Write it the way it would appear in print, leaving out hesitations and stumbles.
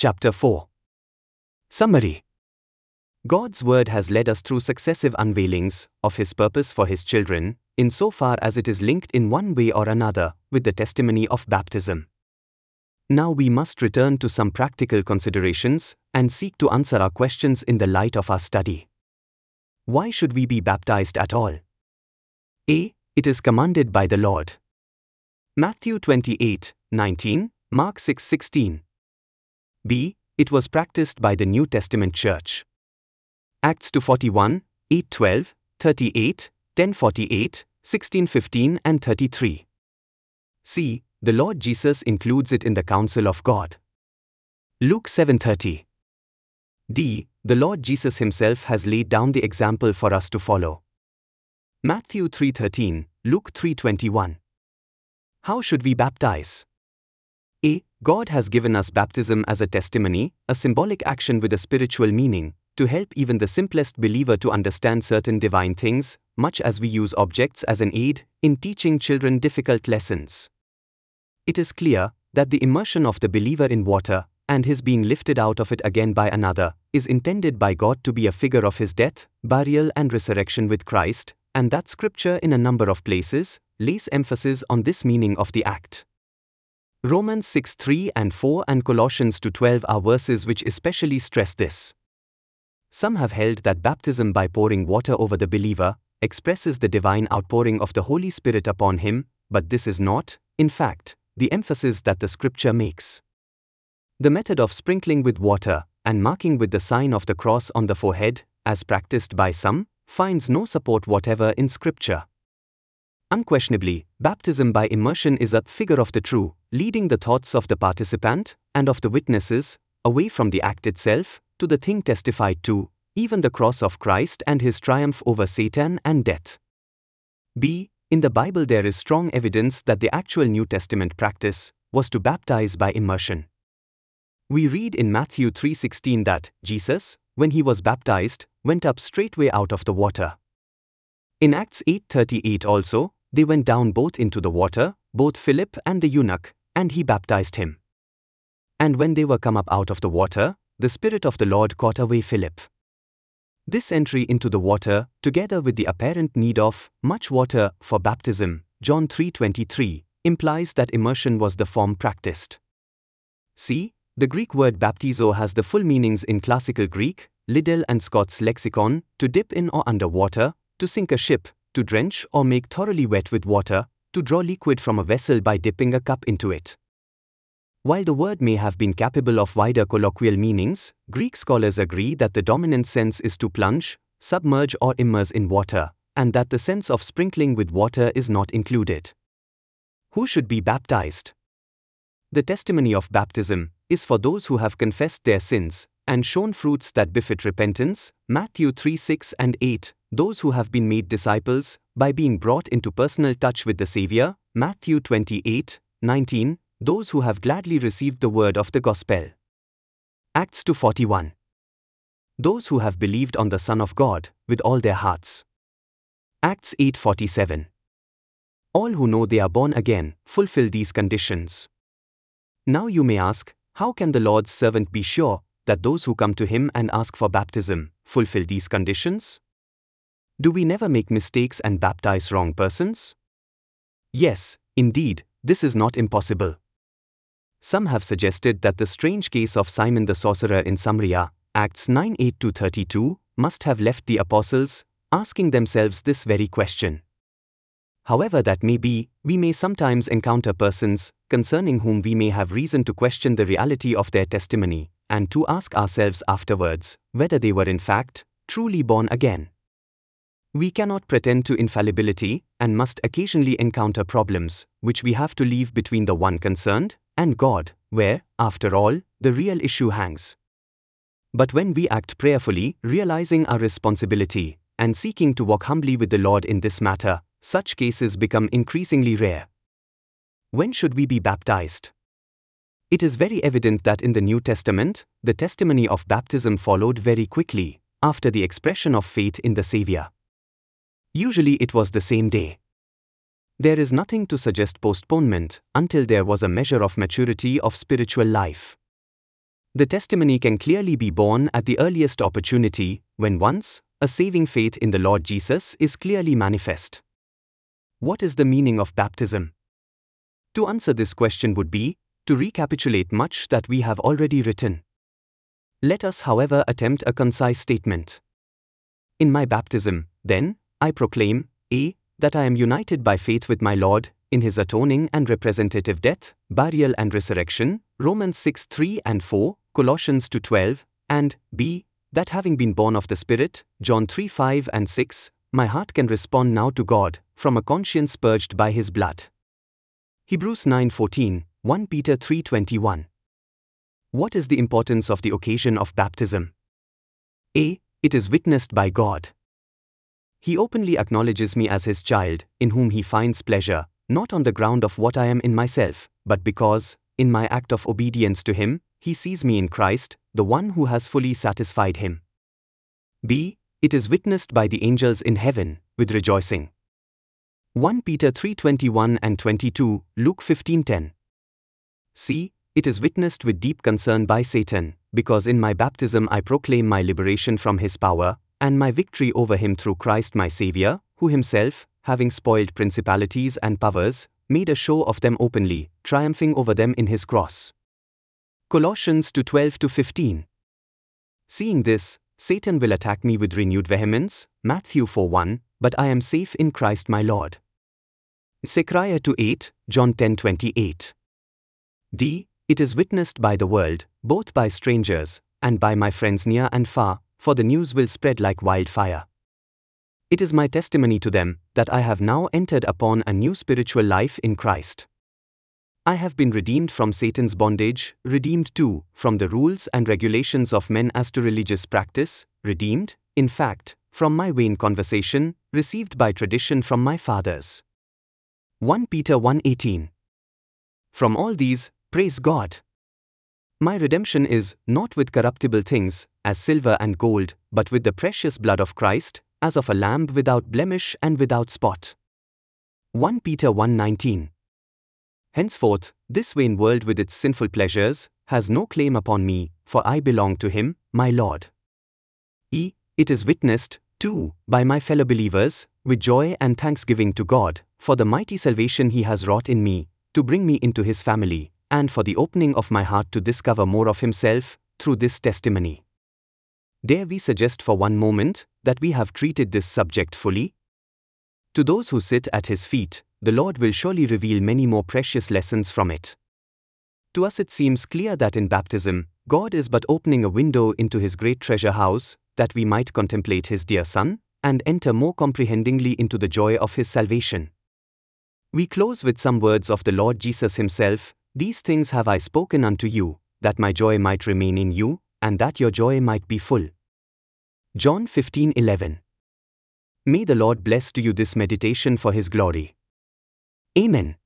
Chapter 4. Summary. God's word has led us through successive unveilings of His purpose for His children, insofar as it is linked in one way or another with the testimony of baptism. Now we must return to some practical considerations and seek to answer our questions in the light of our study. Why should we be baptized at all? A. It is commanded by the Lord. Matthew 28:19, Mark 6:16. B. It was practiced by the New Testament Church. Acts 2:41, 8:12, 38, 10:48, 16:15 and 33. C. The Lord Jesus includes it in the counsel of God. Luke 7:30. D. The Lord Jesus Himself has laid down the example for us to follow. Matthew 3:13, Luke 3:21. How should we baptize? A. God has given us baptism as a testimony, a symbolic action with a spiritual meaning, to help even the simplest believer to understand certain divine things, much as we use objects as an aid in teaching children difficult lessons. It is clear that the immersion of the believer in water, and his being lifted out of it again by another, is intended by God to be a figure of His death, burial and resurrection with Christ, and that Scripture in a number of places lays emphasis on this meaning of the act. Romans 6:3 and 4 and Colossians 2:12 are verses which especially stress this. Some have held that baptism by pouring water over the believer expresses the divine outpouring of the Holy Spirit upon him, but this is not, in fact, the emphasis that the Scripture makes. The method of sprinkling with water and marking with the sign of the cross on the forehead, as practiced by some, finds no support whatever in Scripture. Unquestionably, baptism by immersion is a figure of the true, leading the thoughts of the participant and of the witnesses away from the act itself to the thing testified to, even the cross of Christ and His triumph over Satan and death. B. In the Bible there is strong evidence that the actual New Testament practice was to baptize by immersion. We read in Matthew 3:16 that Jesus, when He was baptized, went up straightway out of the water. In Acts 8:38 also, they went down both into the water, both Philip and the eunuch, and He baptized him. And when they were come up out of the water, the Spirit of the Lord caught away Philip. This entry into the water, together with the apparent need of much water for baptism, John 3:23, implies that immersion was the form practiced. C. The Greek word baptizo has the full meanings in classical Greek, Liddell and Scott's lexicon: to dip in or under water, to sink a ship, to drench or make thoroughly wet with water, to draw liquid from a vessel by dipping a cup into it. While the word may have been capable of wider colloquial meanings, Greek scholars agree that the dominant sense is to plunge, submerge or immerse in water, and that the sense of sprinkling with water is not included. Who should be baptized? The testimony of baptism is for those who have confessed their sins and shown fruits that befit repentance, Matthew 3:6 and 8, those who have been made disciples by being brought into personal touch with the Savior, Matthew 28:19, those who have gladly received the word of the gospel. Acts 2:41. Those who have believed on the Son of God with all their hearts. Acts 8:47. All who know they are born again fulfill these conditions. Now you may ask, how can the Lord's servant be sure that those who come to him and ask for baptism fulfill these conditions? Do we never make mistakes and baptize wrong persons? Yes, indeed, this is not impossible. Some have suggested that the strange case of Simon the sorcerer in Samaria, Acts 9:8-32, must have left the apostles asking themselves this very question. However that may be, we may sometimes encounter persons concerning whom we may have reason to question the reality of their testimony, and to ask ourselves afterwards whether they were in fact truly born again. We cannot pretend to infallibility and must occasionally encounter problems which we have to leave between the one concerned and God, where, after all, the real issue hangs. But when we act prayerfully, realizing our responsibility, and seeking to walk humbly with the Lord in this matter, such cases become increasingly rare. When should we be baptized? It is very evident that in the New Testament, the testimony of baptism followed very quickly after the expression of faith in the Savior. Usually it was the same day. There is nothing to suggest postponement until there was a measure of maturity of spiritual life. The testimony can clearly be borne at the earliest opportunity, when once, a saving faith in the Lord Jesus is clearly manifest. What is the meaning of baptism? To answer this question would be to recapitulate much that we have already written. Let us, however, attempt a concise statement. In my baptism, then, I proclaim, a. That I am united by faith with my Lord, in His atoning and representative death, burial and resurrection, Romans 6:3 and 4, Colossians 2:12, and b. That having been born of the Spirit, John 3:5 and 6, my heart can respond now to God, from a conscience purged by His blood. Hebrews 9:14, 1 Peter 3:21. What is the importance of the occasion of baptism? A. It is witnessed by God. He openly acknowledges me as His child, in whom He finds pleasure, not on the ground of what I am in myself, but because, in my act of obedience to Him, He sees me in Christ, the one who has fully satisfied Him. B. It is witnessed by the angels in heaven, with rejoicing. 1 Peter 3:21 and 22, Luke 15:10. C. It is witnessed with deep concern by Satan, because in my baptism I proclaim my liberation from his power, and my victory over him through Christ my Saviour, who himself, having spoiled principalities and powers, made a show of them openly, triumphing over them in his cross. Colossians 2:12-15. Seeing this, Satan will attack me with renewed vehemence, Matthew 4:1, but I am safe in Christ my Lord. Zechariah 2:8, John 10:28. D. It is witnessed by the world, both by strangers, and by my friends near and far, for the news will spread like wildfire. It is my testimony to them, that I have now entered upon a new spiritual life in Christ. I have been redeemed from Satan's bondage, redeemed too, from the rules and regulations of men as to religious practice, redeemed, in fact, from my vain conversation, received by tradition from my fathers. 1 Peter 1:18. From all these, praise God. My redemption is not with corruptible things, as silver and gold, but with the precious blood of Christ, as of a lamb without blemish and without spot. 1 Peter 1:19. Henceforth, this vain world with its sinful pleasures has no claim upon me, for I belong to Him, my Lord. E. It is witnessed, too, by my fellow believers, with joy and thanksgiving to God, for the mighty salvation He has wrought in me, to bring me into His family, and for the opening of my heart to discover more of Himself, through this testimony. Dare we suggest for one moment, that we have treated this subject fully? To those who sit at His feet, the Lord will surely reveal many more precious lessons from it. To us it seems clear that in baptism, God is but opening a window into His great treasure house, that we might contemplate His dear Son, and enter more comprehendingly into the joy of His salvation. We close with some words of the Lord Jesus Himself. These things have I spoken unto you, that my joy might remain in you, and that your joy might be full. John 15:11. May the Lord bless to you this meditation for His glory. Amen.